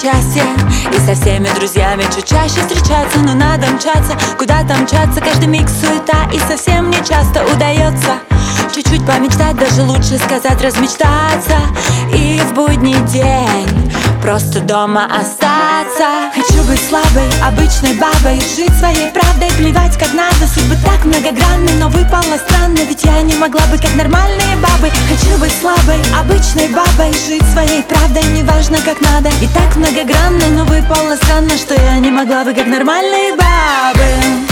одночасье. И со всеми друзьями чуть чаще встречаться, но надо мчаться, куда-то мчаться. Каждый миг суета, и совсем не часто удается чуть-чуть помечтать, даже лучше сказать размечтаться. И в будний день просто дома остаться. Хочу быть слабой, обычной бабой, жить своей правдой, плевать как надо. Судьба так многогранна, но выпала странно, ведь я не могла бы как нормальные бабы. Хочу быть слабой, обычной бабой, жить своей правдой, неважно как надо. И так многогранно, но выпало странно, что я не могла бы как нормальные бабы.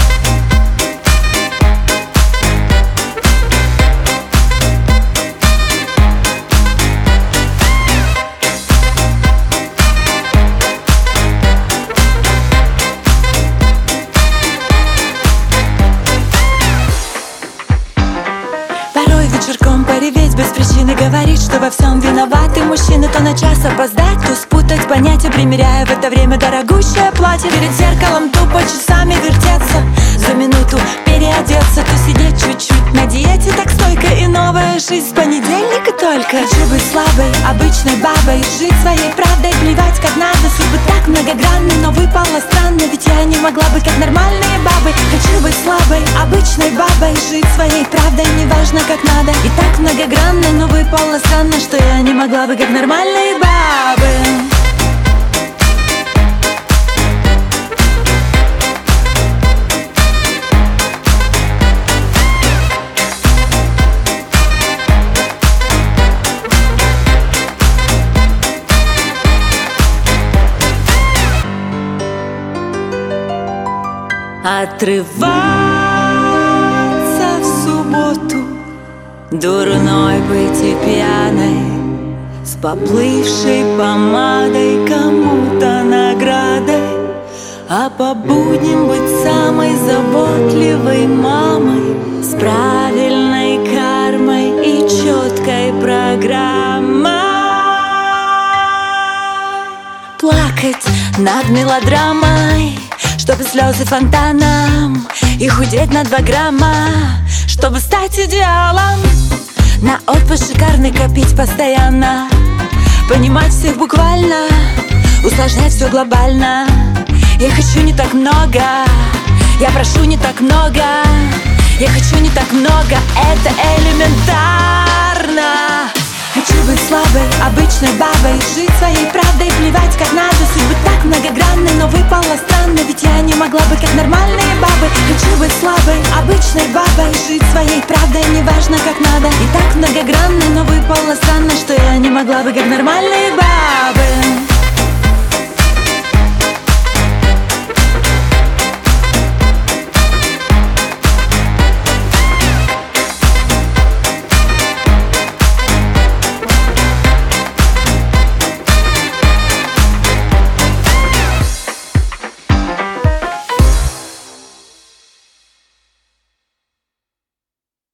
Вечерком пореветь без причины, говорить, что во всем виноваты мужчины. То на час опоздать, то спутать понятия, примеряя в это время дорогущее платье. Перед зеркалом тупо часами вертеться, за минуту переодеться, то сидеть чуть-чуть на диете, так стойко. И новая жизнь с понедельника только. Хочу быть слабой, обычной бабой, жить своей правдой, плевать как надо. Судьба так многогранна, но выпала странно, ведь я не могла бы как нормальные бабы. Хочу быть слабой, обычной бабой, жить своей правдой, неважно как надо. И так многогранно, но выпало странно, что я не могла бы как нормальные бабы. Отрываться в субботу, дурной быть и пьяной, с поплывшей помадой, кому-то наградой. А по будням быть самой заботливой мамой, с правильной кармой и четкой программой. Плакать над мелодрамой, чтобы слезы фонтаном, и худеть на 2 грамма, чтобы стать идеалом. На отпуск шикарный копить постоянно, понимать всех буквально, усложнять все глобально. Я хочу не так много, я прошу не так много. Я хочу не так много, это элементарно. Хочу быть слабой, обычной бабой, жить своей правдой, плевать как надо. Судьба так многогранна, но выпала странно, ведь я не могла бы как нормальные бабы. Хочу быть слабой, обычной бабой, жить своей правдой, неважно как надо. И так многогранна, но выпало странно, что я не могла бы как нормальные